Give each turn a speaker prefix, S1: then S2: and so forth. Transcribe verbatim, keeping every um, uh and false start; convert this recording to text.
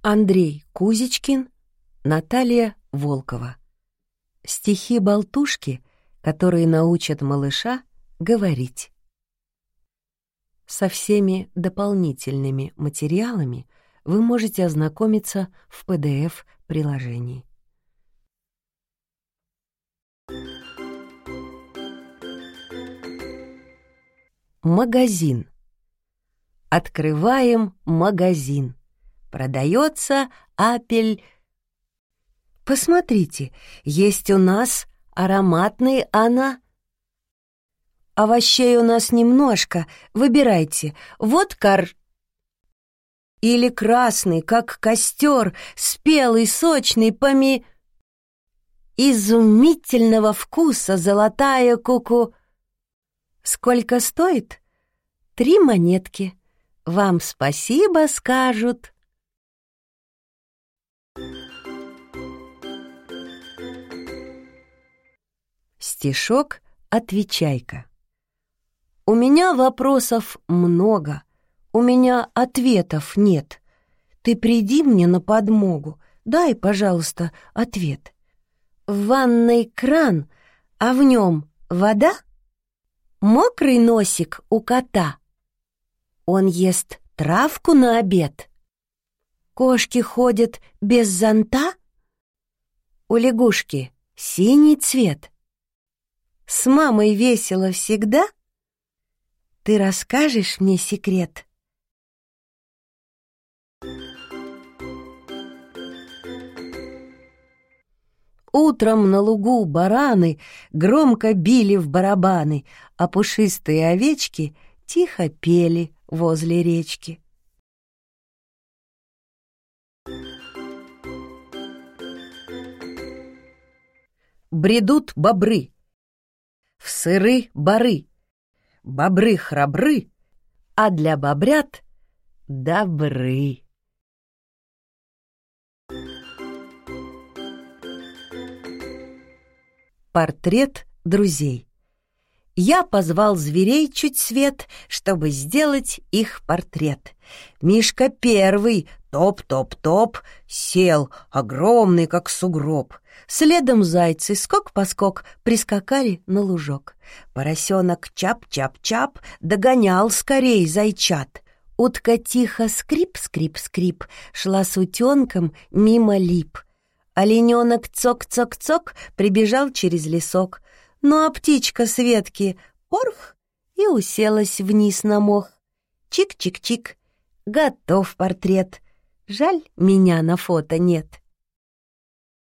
S1: Андрей Кузичкин, Наталья Волкова. Стихи-болтушки, которые научат малыша говорить. Со всеми дополнительными материалами вы можете ознакомиться в пи ди эф-приложении. Магазин. Открываем магазин. Продается апель. Посмотрите, есть у нас ароматный ана. Овощей у нас немножко, выбирайте. Вот кар... Или красный, как костер, спелый, сочный, поми... Изумительного вкуса золотая куку. Сколько стоит? Три монетки. Вам спасибо скажут. Стишок «Отвечай-ка». У меня вопросов много, у меня ответов нет. Ты приди мне на подмогу, дай, пожалуйста, ответ. В ванной кран, а в нем вода? Мокрый носик у кота. Он ест травку на обед. Кошки ходят без зонта? У лягушки синий цвет. С мамой весело всегда? Ты расскажешь мне секрет? Утром на лугу бараны громко били в барабаны, а пушистые овечки тихо пели возле речки. Бредут бобры в сыры боры. Бобры храбры, а для бобрят добры. Портрет друзей. Я позвал зверей чуть свет, чтобы сделать их портрет. Мишка первый, топ-топ-топ, сел, огромный, как сугроб. Следом зайцы, скок-поскок, прискакали на лужок. Поросенок чап-чап-чап догонял скорей зайчат. Утка тихо скрип-скрип-скрип шла с утенком мимо лип. Олененок цок-цок-цок прибежал через лесок. Ну а птичка с ветки порх и уселась вниз на мох. Чик-чик-чик, готов портрет. Жаль, меня на фото нет.